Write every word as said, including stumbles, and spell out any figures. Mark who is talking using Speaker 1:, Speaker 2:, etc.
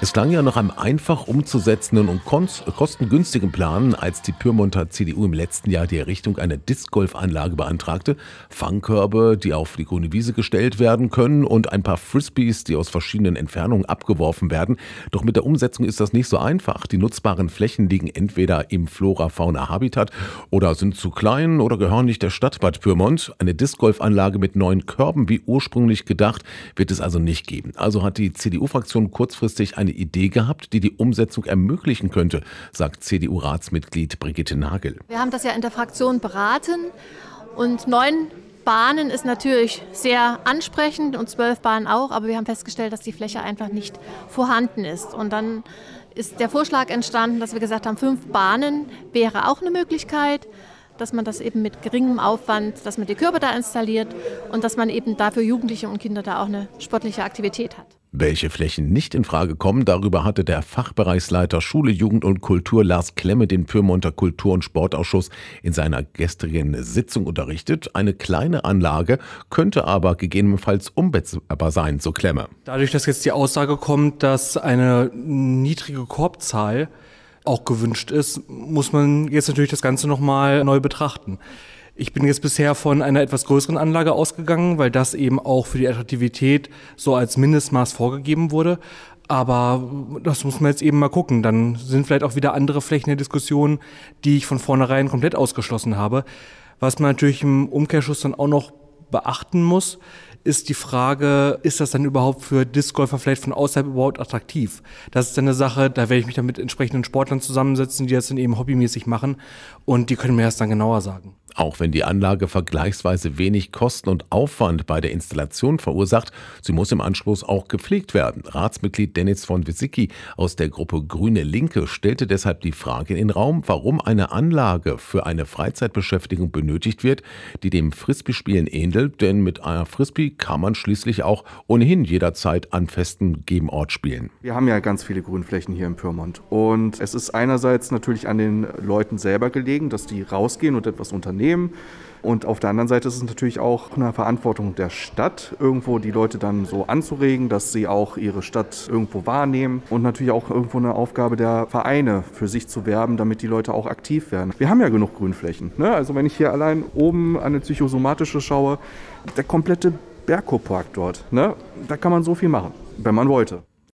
Speaker 1: Es klang ja nach einem einfach umzusetzenden und kostengünstigen Plan, als die Pyrmonter C D U im letzten Jahr die Errichtung einer Discgolfanlage beantragte, Fangkörbe, die auf die grüne Wiese gestellt werden können und ein paar Frisbees, die aus verschiedenen Entfernungen abgeworfen werden. Doch mit der Umsetzung ist das nicht so einfach. Die nutzbaren Flächen liegen entweder im Flora-Fauna-Habitat oder sind zu klein oder gehören nicht der Stadt Bad Pyrmont. Eine Discgolfanlage mit neun Körben, wie ursprünglich gedacht, wird es also nicht geben. Also hat die C D U-Fraktion kurzfristig eine Idee gehabt, die die Umsetzung ermöglichen könnte, sagt C D U-Ratsmitglied Brigitte Nagel.
Speaker 2: Wir haben das ja in der Fraktion beraten und neun Bahnen ist natürlich sehr ansprechend und zwölf Bahnen auch, aber wir haben festgestellt, dass die Fläche einfach nicht vorhanden ist. Und dann ist der Vorschlag entstanden, dass wir gesagt haben, fünf Bahnen wäre auch eine Möglichkeit, dass man das eben mit geringem Aufwand, dass man die Körbe da installiert und dass man eben dafür Jugendliche und Kinder da auch eine sportliche Aktivität hat.
Speaker 1: Welche Flächen nicht in Frage kommen, darüber hatte der Fachbereichsleiter Schule, Jugend und Kultur Lars Klemme den Pyrmonter Kultur- und Sportausschuss in seiner gestrigen Sitzung unterrichtet. Eine kleine Anlage könnte aber gegebenenfalls umsetzbar sein, so Klemme.
Speaker 3: Dadurch, dass jetzt die Aussage kommt, dass eine niedrige Korbzahl auch gewünscht ist, muss man jetzt natürlich das Ganze nochmal neu betrachten. Ich bin jetzt bisher von einer etwas größeren Anlage ausgegangen, weil das eben auch für die Attraktivität so als Mindestmaß vorgegeben wurde. Aber das muss man jetzt eben mal gucken. Dann sind vielleicht auch wieder andere Flächen der Diskussion, die ich von vornherein komplett ausgeschlossen habe. Was man natürlich im Umkehrschluss dann auch noch beachten muss, ist die Frage, ist das dann überhaupt für Discgolfer vielleicht von außerhalb überhaupt attraktiv? Das ist dann eine Sache, da werde ich mich dann mit entsprechenden Sportlern zusammensetzen, die das dann eben hobbymäßig machen und die können mir das dann genauer sagen.
Speaker 1: Auch wenn die Anlage vergleichsweise wenig Kosten und Aufwand bei der Installation verursacht, sie muss im Anschluss auch gepflegt werden. Ratsmitglied Dennis von Wysicki aus der Gruppe Grüne Linke stellte deshalb die Frage in den Raum, warum eine Anlage für eine Freizeitbeschäftigung benötigt wird, die dem Frisbee-Spielen ähnelt, denn mit einer Frisbee kann man schließlich auch ohnehin jederzeit an festem Gegebenort spielen.
Speaker 4: Wir haben ja ganz viele Grünflächen hier in Pyrmont und es ist einerseits natürlich an den Leuten selber gelegen, dass die rausgehen und etwas unternehmen. Und auf der anderen Seite ist es natürlich auch eine Verantwortung der Stadt, irgendwo die Leute dann so anzuregen, dass sie auch ihre Stadt irgendwo wahrnehmen und natürlich auch irgendwo eine Aufgabe der Vereine für sich zu werben, damit die Leute auch aktiv werden. Wir haben ja genug Grünflächen, ne? Also wenn ich hier allein oben an eine psychosomatische schaue, der komplette Bergkurpark dort, ne? Da kann man so viel machen, wenn man wollte.